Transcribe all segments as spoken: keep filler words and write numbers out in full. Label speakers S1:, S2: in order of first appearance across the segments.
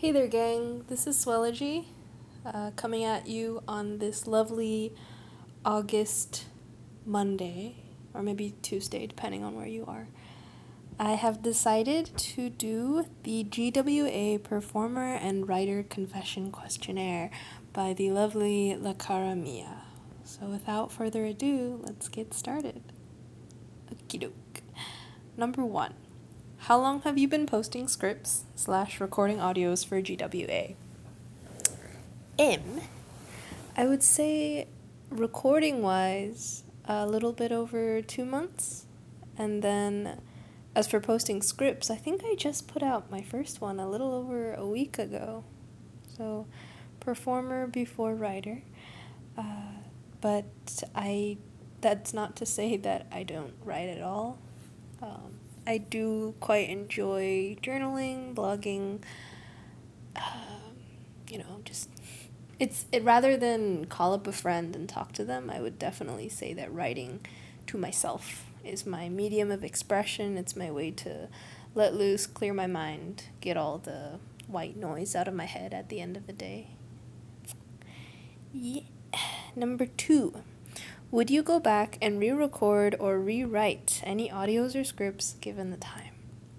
S1: Hey there, gang. This is Swellogy, uh, coming at you on this lovely August Monday, or maybe Tuesday, depending on where you are. I have decided to do the G W A Performer and Writer Confession Questionnaire by the lovely La Cara Mia. So without further ado, let's get started. Okie doke. Number one. How long have you been posting scripts slash recording audios for G W A? M. I would say recording-wise, a little bit over two months. And then as for posting scripts, I think I just put out my first one a little over a week ago. So performer before writer. Uh, but I, that's not to say that I don't write at all. Um, I do quite enjoy journaling, blogging, um, you know, just, it's, it, rather than call up a friend and talk to them, I would definitely say that writing to myself is my medium of expression. It's my way to let loose, clear my mind, get all the white noise out of my head at the end of the day. Yeah. Number two. Would you go back and re-record or rewrite any audios or scripts given the time?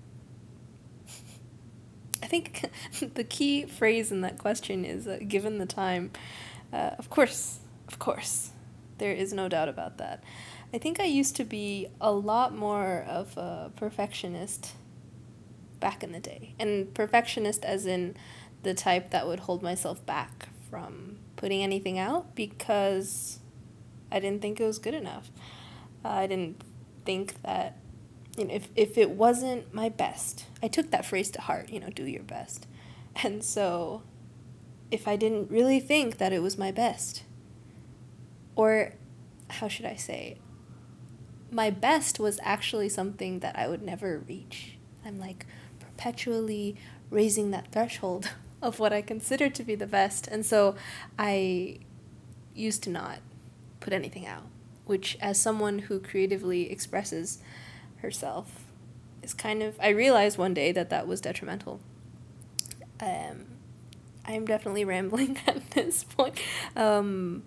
S1: I think the key phrase in that question is uh, given the time. Uh, of course, of course. There is no doubt about that. I think I used to be a lot more of a perfectionist back in the day. And perfectionist as in the type that would hold myself back from putting anything out because I didn't think it was good enough. Uh, I didn't think that, you know, if, if it wasn't my best, I took that phrase to heart, you know, do your best. And so if I didn't really think that it was my best, or how should I say, my best was actually something that I would never reach. I'm like perpetually raising that threshold of what I consider to be the best. And so I used to not put anything out, which as someone who creatively expresses herself is kind of, I realized one day that that was detrimental. Um, I'm definitely rambling at this point. Um,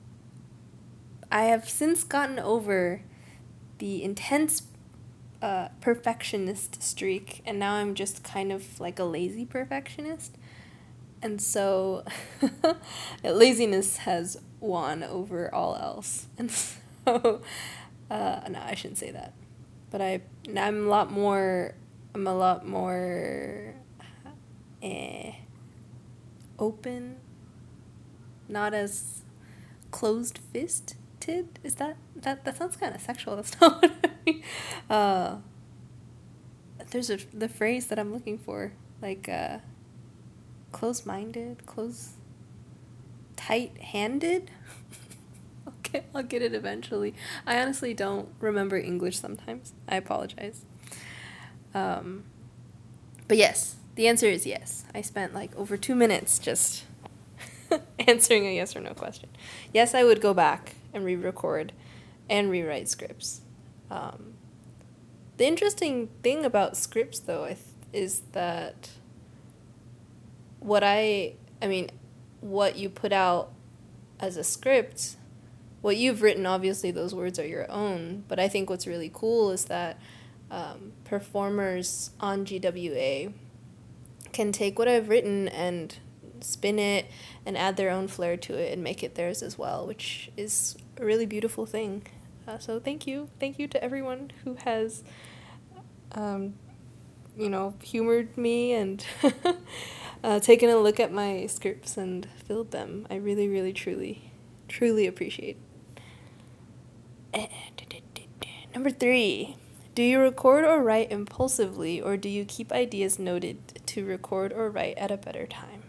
S1: I have since gotten over the intense uh, perfectionist streak, and now I'm just kind of like a lazy perfectionist. And so laziness has won over all else. And so, uh, no, I shouldn't say that. But I, I'm a lot more, I'm a lot more eh, open, not as closed-fisted. Is that, that, that sounds kind of sexual. That's not what I mean. Uh, there's a, the phrase that I'm looking for, like, uh, close-minded, close, tight-handed. Okay, I'll get it eventually. I honestly don't remember English sometimes. I apologize. Um, but yes, the answer is yes. I spent like over two minutes just answering a yes or no question. Yes, I would go back and re-record and rewrite scripts. Um, the interesting thing about scripts, though, I th- is that what I, I mean, what you put out as a script, what you've written, obviously those words are your own, but I think what's really cool is that um, performers on G W A can take what I've written and spin it and add their own flair to it and make it theirs as well, which is a really beautiful thing. Uh, so thank you. Thank you to everyone who has, um, you know, humored me and uh, taken a look at my scripts and filled them. I really, really, truly, truly appreciate. Number three. Do you record or write impulsively, or do you keep ideas noted to record or write at a better time?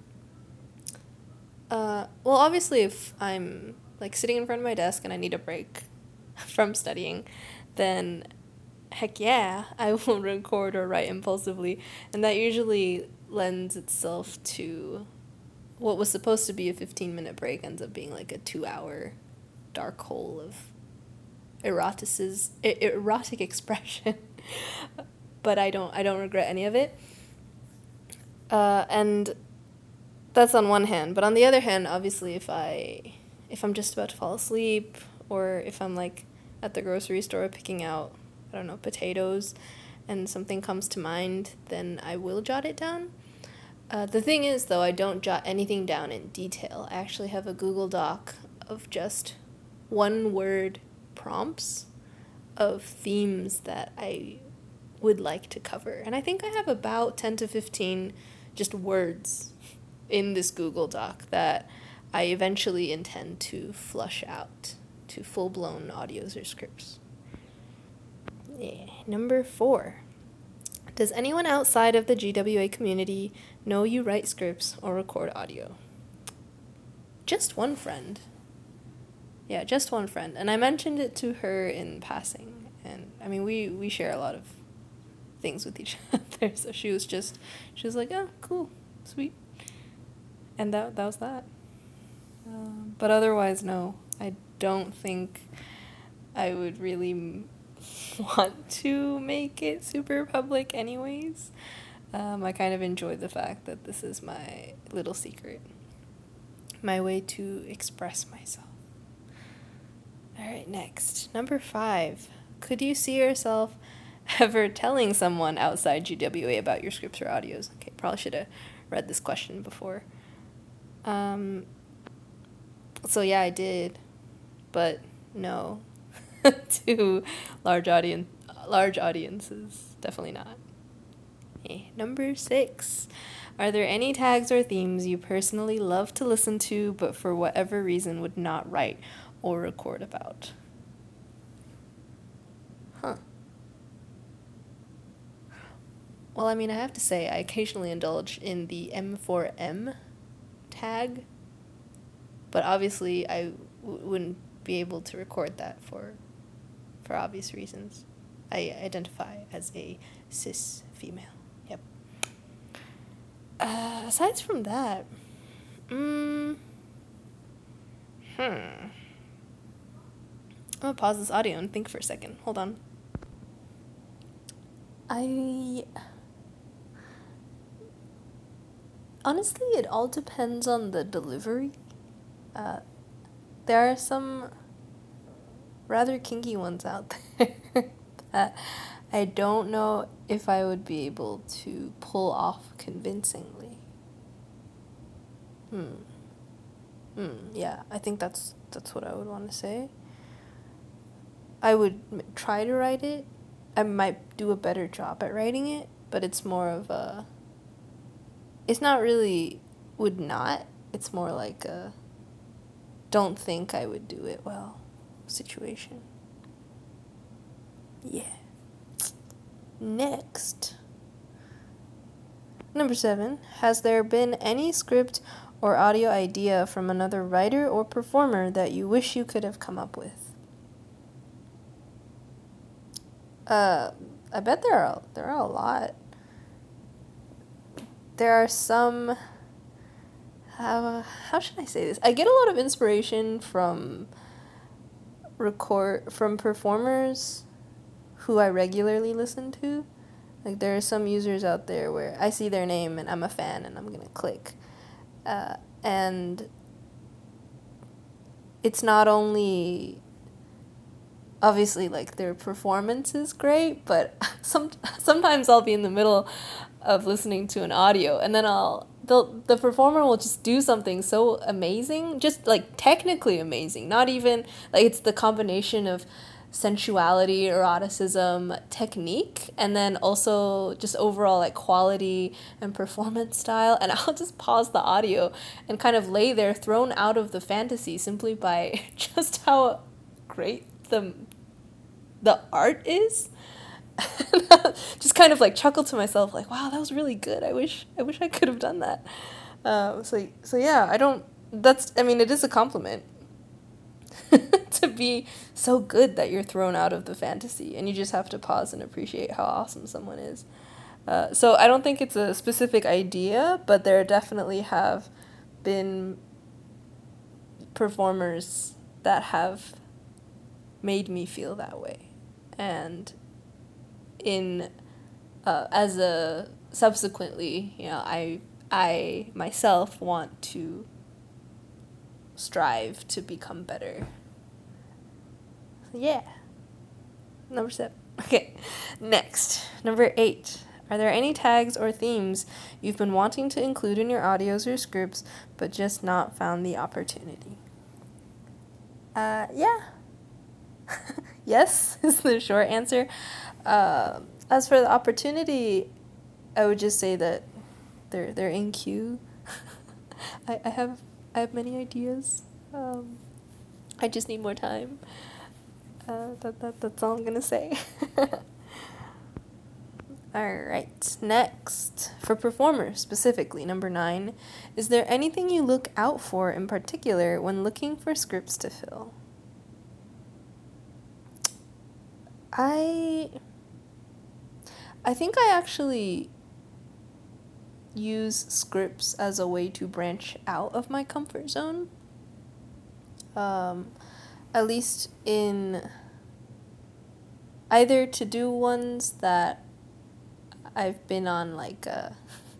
S1: Uh, well, obviously, if I'm like sitting in front of my desk and I need a break from studying, then heck yeah, I will record or write impulsively. And that usually lends itself to what was supposed to be a fifteen minute break ends up being like a two hour dark hole of eroticis, erotic expression. But I don't I don't regret any of it. Uh, and that's on one hand, but on the other hand, obviously, if I if I'm just about to fall asleep, or if I'm like at the grocery store picking out, I don't know, potatoes, and something comes to mind, then I will jot it down. Uh, the thing is, though, I don't jot anything down in detail. I actually have a Google Doc of just one word prompts of themes that I would like to cover. And I think I have about ten to fifteen just words in this Google Doc that I eventually intend to flush out to full-blown audios or scripts. Yeah. Number four. Does anyone outside of the G W A community know you write scripts or record audio? Just one friend. Yeah, just one friend. And I mentioned it to her in passing. And, I mean, we, we share a lot of things with each other. So she was just, she was like, oh, cool, sweet. And that, that was that. Um, but otherwise, no. I don't think I would really want to make it super public anyways. Um, I kind of enjoy the fact that this is my little secret. My way to express myself. Alright, next. Number five. Could you see yourself ever telling someone outside G W A about your scripts or audios? Okay, probably should have read this question before. Um, so yeah, I did. But no. To large audience, large audiences, definitely not. Okay, number six. Are there any tags or themes you personally love to listen to, but for whatever reason would not write or record about? Huh. Well, I mean, I have to say, I occasionally indulge in the M four M tag, but obviously I w- wouldn't be able to record that for for obvious reasons. I identify as a cis female. Yep. Uh, aside from that, mm, hmm. I'm gonna pause this audio and think for a second. Hold on. I... Honestly, it all depends on the delivery. Uh, there are some rather kinky ones out there that I don't know if I would be able to pull off convincingly. Hmm. Hmm. Yeah, I think that's that's what I would want to say. I would m- try to write it. I might do a better job at writing it, but it's more of a... It's not really would not. It's more like a don't think I would do it well situation. Yeah. Next. Number seven. Has there been any script or audio idea from another writer or performer that you wish you could have come up with? Uh, I bet there are there are a lot. There are some... How, how should I say this? I get a lot of inspiration from record from performers who I regularly listen to. Like, there are some users out there where I see their name and I'm a fan and I'm gonna click. Uh, and it's not only obviously like their performance is great, but some sometimes I'll be in the middle of listening to an audio and then I'll the the performer will just do something so amazing, just like technically amazing, not even like it's the combination of sensuality, eroticism, technique, and then also just overall like quality and performance style, and I'll just pause the audio and kind of lay there thrown out of the fantasy simply by just how great the the art is. Just kind of like chuckle to myself like, wow, that was really good. I wish I wish I could have done that. Um, so so yeah, I don't that's I mean it is a compliment to be so good that you're thrown out of the fantasy and you just have to pause and appreciate how awesome someone is. Uh, so I don't think it's a specific idea, but there definitely have been performers that have made me feel that way. And in uh, as a subsequently, you know, I I myself want to strive to become better. Yeah. Number seven. Okay. Next. Number eight. Are there any tags or themes you've been wanting to include in your audios or scripts, but just not found the opportunity? Uh, yeah. Yes is the short answer. Uh, as for the opportunity, I would just say that they're they're in queue. I, I have I have many ideas. Um, I just need more time. Uh, that, that that's all I'm gonna say. Alright, next. For performers, specifically, number nine, is there anything you look out for in particular when looking for scripts to fill? I... I think I actually use scripts as a way to branch out of my comfort zone. Um, at least in either to do ones that I've been on like a,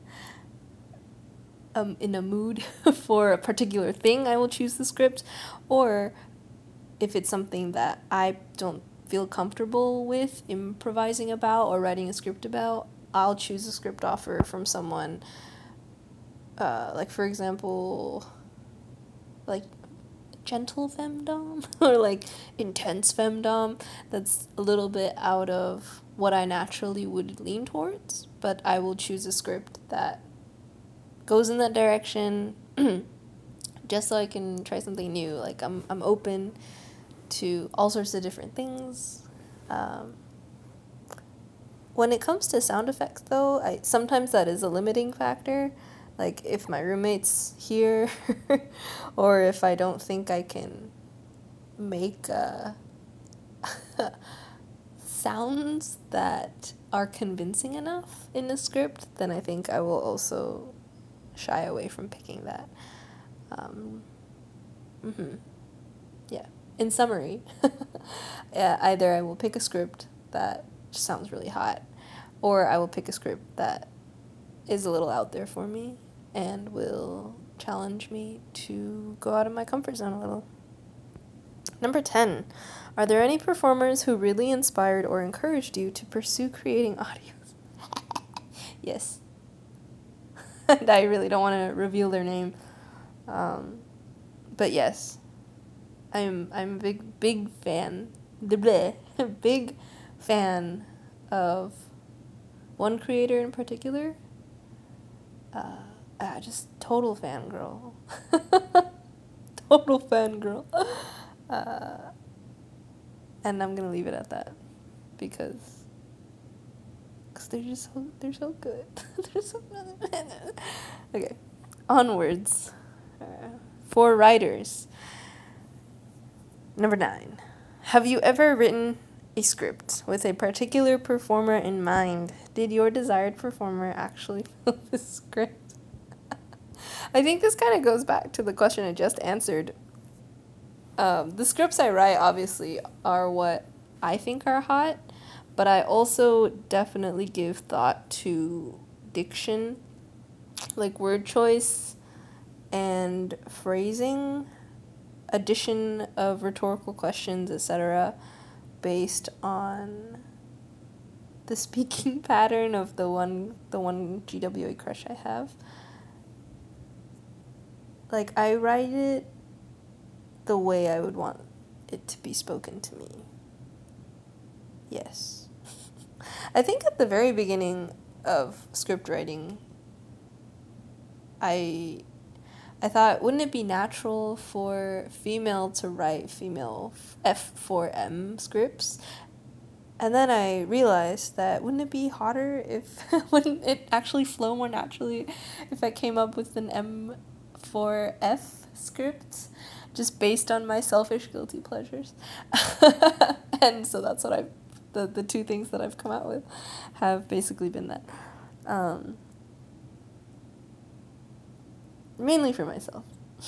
S1: um, in a mood for a particular thing, I will choose the script, or if it's something that I don't feel comfortable with improvising about or writing a script about, I'll choose a script offer from someone, uh, like for example, like gentle femdom or like intense femdom that's a little bit out of what I naturally would lean towards, but I will choose a script that goes in that direction just so I can try something new. Like I'm I'm open to all sorts of different things. Um, when it comes to sound effects though, I sometimes that is a limiting factor. Like if my roommate's here or if I don't think I can make uh, sounds that are convincing enough in a script, then I think I will also shy away from picking that. Um, mm-hmm. Yeah. In summary, yeah, either I will pick a script that just sounds really hot, or I will pick a script that is a little out there for me and will challenge me to go out of my comfort zone a little. Number ten. Are there any performers who really inspired or encouraged you to pursue creating audios? Yes. And I really don't want to reveal their name. Um, but yes. I'm I'm a big big fan. Big fan of one creator in particular. Uh, uh just total fangirl. Total fangirl. Uh, and I'm gonna leave it at that because cause they're just so they're so good. They're so okay. Onwards. Uh, for writers. Number nine. Have you ever written a script with a particular performer in mind? Did your desired performer actually fill the script? I think this kind of goes back to the question I just answered. Um, the scripts I write obviously are what I think are hot, but I also definitely give thought to diction, like word choice and phrasing, addition of rhetorical questions, et cetera, based on the speaking pattern of the one the one G W A crush I have. Like I write it the way I would want it to be spoken to me. Yes. I think at the very beginning of script writing, I I thought, wouldn't it be natural for female to write female F four M scripts? And then I realized that wouldn't it be hotter if, wouldn't it actually flow more naturally if I came up with an M four F script just based on my selfish guilty pleasures? And so that's what I've, the, the two things that I've come out with have basically been that. Um, mainly for myself.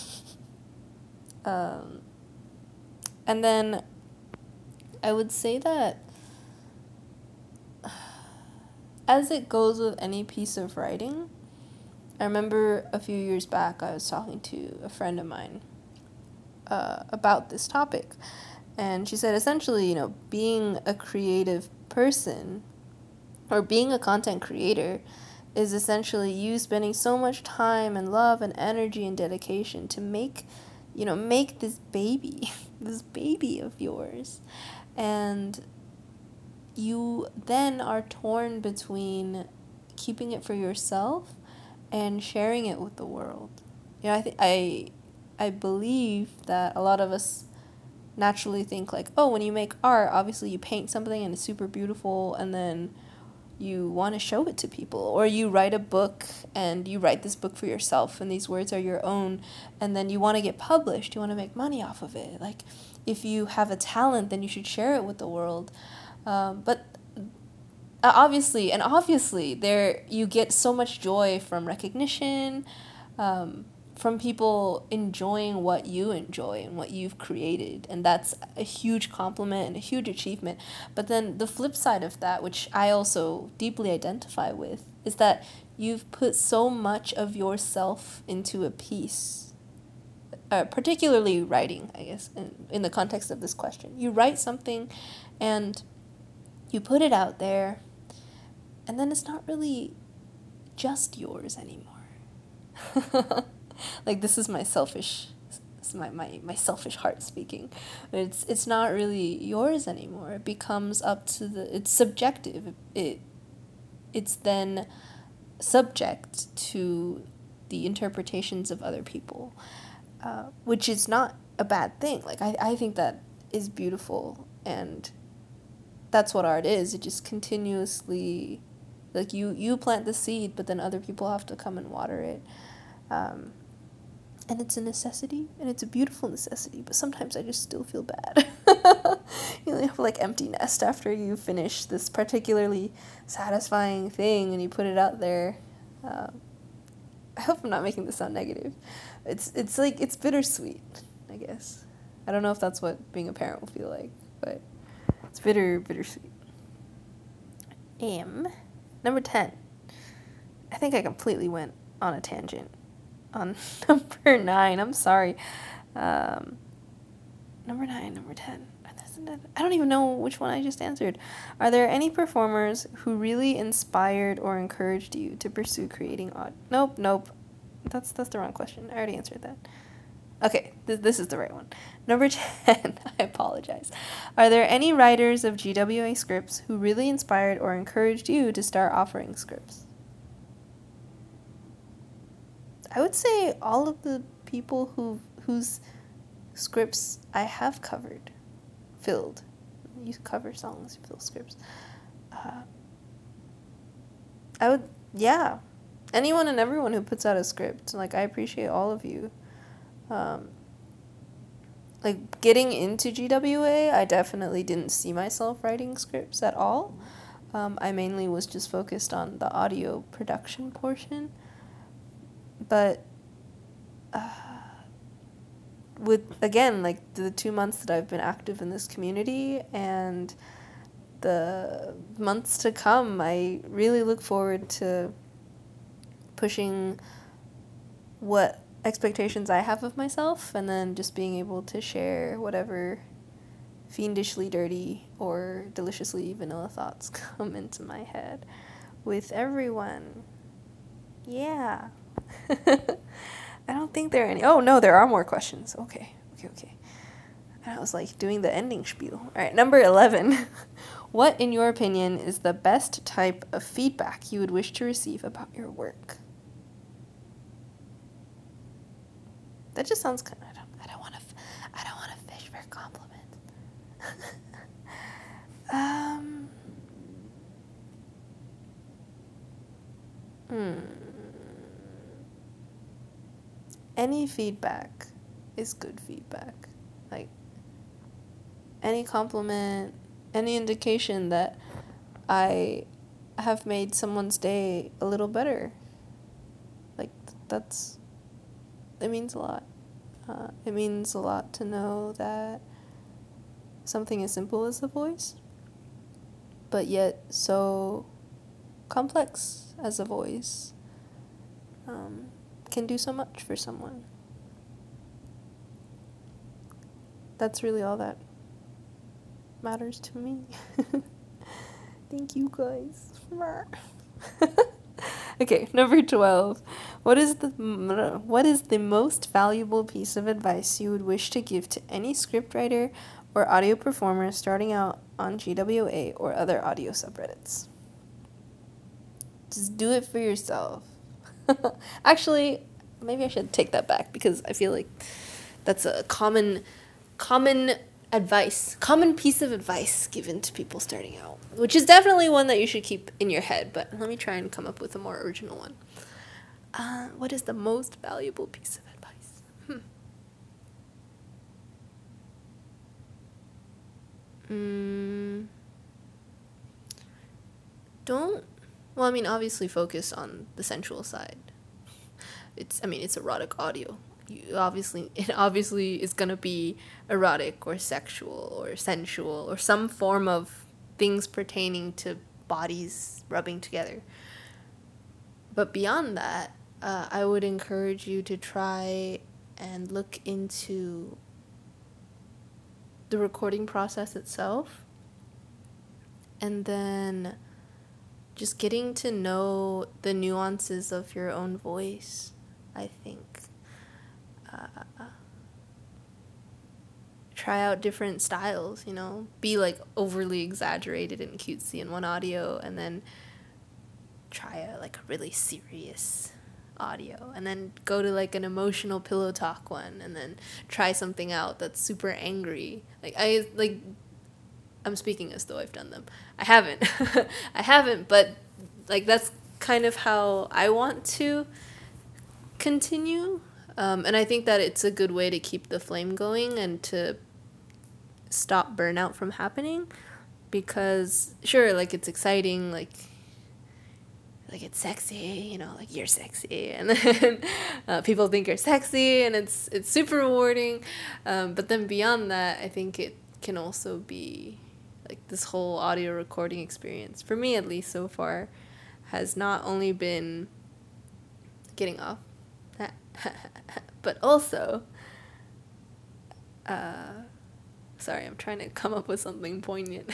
S1: um, and then I would say that as it goes with any piece of writing, I remember a few years back I was talking to a friend of mine uh, about this topic. And she said essentially, you know, being a creative person or being a content creator is essentially you spending so much time and love and energy and dedication to make, you know, make this baby, this baby of yours. And you then are torn between keeping it for yourself and sharing it with the world. You know, I th- I I believe that a lot of us naturally think like, oh, when you make art, obviously you paint something and it's super beautiful and then you want to show it to people, or you write a book and you write this book for yourself and these words are your own, and then you want to get published, you want to make money off of it. Like, if you have a talent, then you should share it with the world. Um, but obviously, and obviously, there you get so much joy from recognition, um, from people enjoying what you enjoy and what you've created, and that's a huge compliment and a huge achievement. But then the flip side of that, which I also deeply identify with, is that you've put so much of yourself into a piece, uh, particularly writing, I guess, in, in the context of this question. You write something and you put it out there, and then it's not really just yours anymore. Like, this is my selfish, it's my, my, my selfish heart speaking. It's it's not really yours anymore. It becomes up to the, it's subjective. It it's then subject to the interpretations of other people, uh, which is not a bad thing. Like, I, I think that is beautiful, and that's what art is. It just continuously, like, you, you plant the seed, but then other people have to come and water it. Um, and it's a necessity, and it's a beautiful necessity, but sometimes I just still feel bad. You have, like, empty nest after you finish this particularly satisfying thing and you put it out there. Um, I hope I'm not making this sound negative. It's, it's like, it's bittersweet, I guess. I don't know if that's what being a parent will feel like, but it's bitter, bittersweet. Um, number ten. I think I completely went on a tangent on number nine. I'm sorry. Um, number nine, number ten. I don't even know which one I just answered. Are there any performers who really inspired or encouraged you to pursue creating art? Nope, nope. That's that's the wrong question. I already answered that. Okay, th- this is the right one. Number ten, I apologize. Are there any writers of G W A scripts who really inspired or encouraged you to start offering scripts? I would say all of the people who whose scripts I have covered, filled. You cover songs, you fill scripts. Uh, I would, yeah. Anyone and everyone who puts out a script. Like, I appreciate all of you. Um, like, getting into G W A, I definitely didn't see myself writing scripts at all. Um, I mainly was just focused on the audio production portion. But uh, with, again, like, the two months that I've been active in this community and the months to come, I really look forward to pushing what expectations I have of myself, and then just being able to share whatever fiendishly dirty or deliciously vanilla thoughts come into my head with everyone. Yeah. I don't think there are any. Oh, no, there are more questions. Okay, okay, okay. And I was like doing the ending spiel. All right, number eleven. What, in your opinion, is the best type of feedback you would wish to receive about your work? That just sounds kind of, I don't, I don't want to, I don't want to fish for compliments. um, hmm. Any feedback is good feedback. Like, any compliment, any indication that I have made someone's day a little better. Like, that's, it means a lot. Uh, it means a lot to know that something as simple as a voice, but yet so complex as a voice, um, can do so much for someone. That's really all that matters to me. Thank you guys. Okay, number twelve. What is the what is the most valuable piece of advice you would wish to give to any scriptwriter or audio performer starting out on G W A or other audio subreddits? Just do it for yourself. Actually, maybe I should take that back because I feel like that's a common common advice, common piece of advice given to people starting out, which is definitely one that you should keep in your head, but let me try and come up with a more original one. Uh, what is the most valuable piece of advice? Hmm. Mm, don't, well, I mean, obviously focus on the sensual side. It's, I mean, it's erotic audio. You obviously, it obviously is going to be erotic or sexual or sensual or some form of things pertaining to bodies rubbing together. But beyond that, uh, I would encourage you to try and look into the recording process itself, and then just getting to know the nuances of your own voice, I think. Uh, try out different styles, you know, be like overly exaggerated and cutesy in one audio, and then try a, like a really serious audio, and then go to like an emotional pillow talk one, and then try something out that's super angry. Like I like I'm speaking as though I've done them. I haven't. I haven't, but like that's kind of how I want to continue. Um, and I think that it's a good way to keep the flame going and to stop burnout from happening, because sure, like it's exciting, like like it's sexy, you know, like you're sexy, and then uh, people think you're sexy, and it's it's super rewarding. Um, but then beyond that, I think it can also be like this whole audio recording experience, for me at least so far, has not only been getting off but also, uh, sorry, I'm trying to come up with something poignant.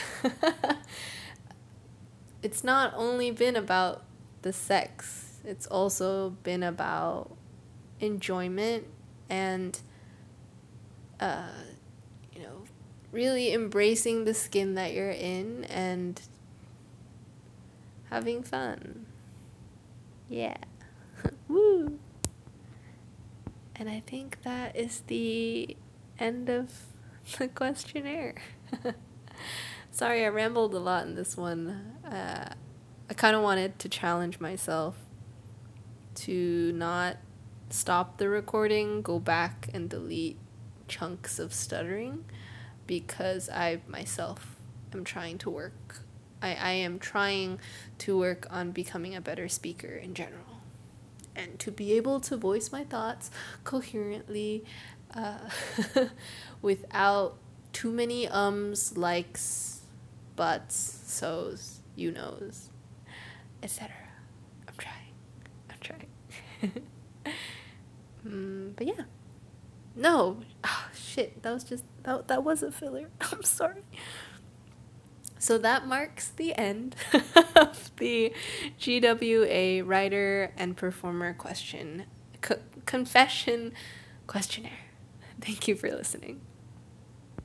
S1: It's not only been about the sex, it's also been about enjoyment and, uh, you know, really embracing the skin that you're in and having fun. Yeah. Woo! And I think that is the end of the questionnaire. Sorry, I rambled a lot in this one. Uh, I kind of wanted to challenge myself to not stop the recording, go back and delete chunks of stuttering, because I myself am trying to work. I, I am trying to work on becoming a better speaker in general, and to be able to voice my thoughts coherently, uh, without too many ums, likes, buts, so's, you knows, et cetera. I'm trying. I'm trying. mm, but yeah. No. Oh, shit. That was just, that, that was a filler. I'm sorry. So that marks the end of the G W A writer and performer question co- confession questionnaire. Thank you for listening.